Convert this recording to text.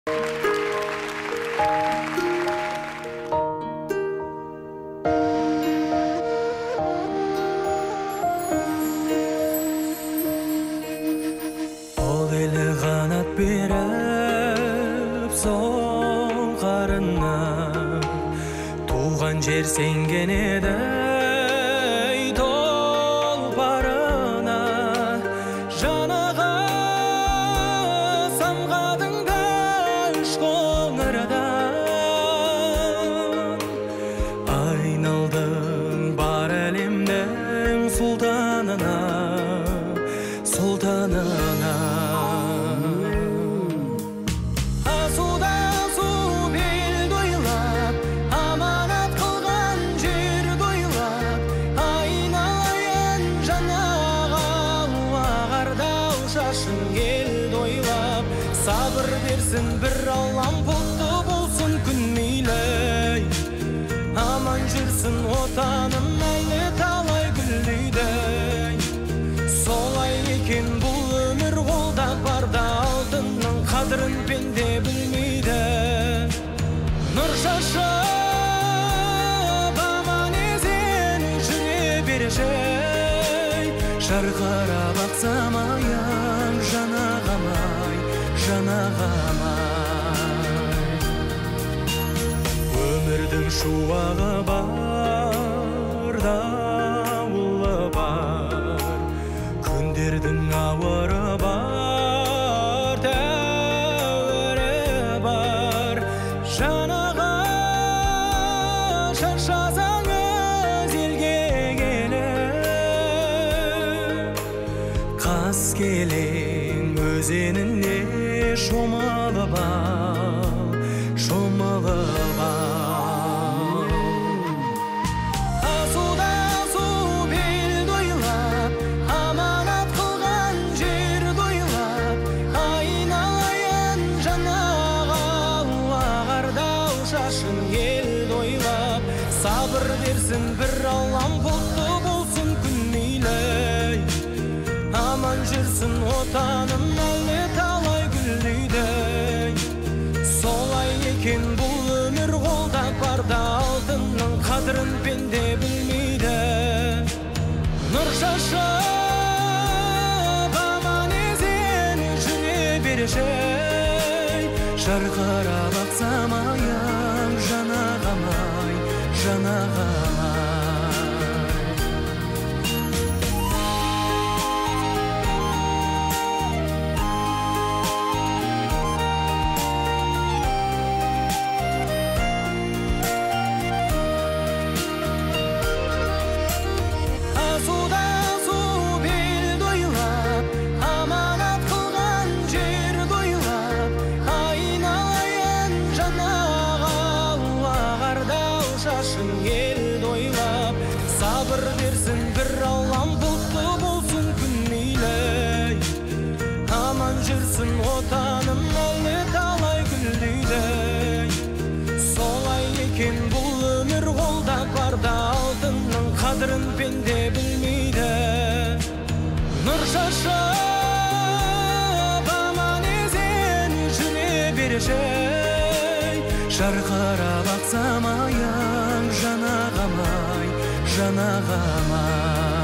беріп соңғарына туған жер сенген еді толпарына жанаға самғадың дәш қоңырдан айналдың бар әлемнің сұлтанына сабыр берсін бір Аллам, бұлтты болсын күн мейлі, аман жүрсін отаным әлі талай гүлдейді. Солай екен бұл өмір, қолда барда алтынның қадірін пенде білмейді. Нұр шашып аман есен жүре берешей, жарқырап ақсам аяң жанағамай өмірдің шуағы бар, дауылы бар, күндердің ауыры бар, тәуірі бар. Жанаға шаршасаңыз елге келіп, Қаскелең өзеніне шомылып ал, шомылып ал. Асуда су бел дойлап, аманат қылған жер дойлап, айналайын жанаға ағардау шашын ел дойлап. Сабыр берсін бір Аллам, бұлтты болсын күн мейлі, аман жүрсін отаным әлі талай гүлдейді. Солай екен бұл өмір, қолда барда алтынның қадірін пенде білмейді. Нұр шашып аман есен жүре берешей, жарқырап ақсам аяң жанағамай, жанағамай. Сабыр берсін бір Аллам, бұлтты болсын күн мейлі, аман жүрсін отаным әлі талай гүлдейді. Солай екен бұл өмір, қолда барда алтынның қадірін пенде білмейді. Нұр шашып аман есен жүре берешей, жарқырап ақсам аяң жанағамай, жанағамай.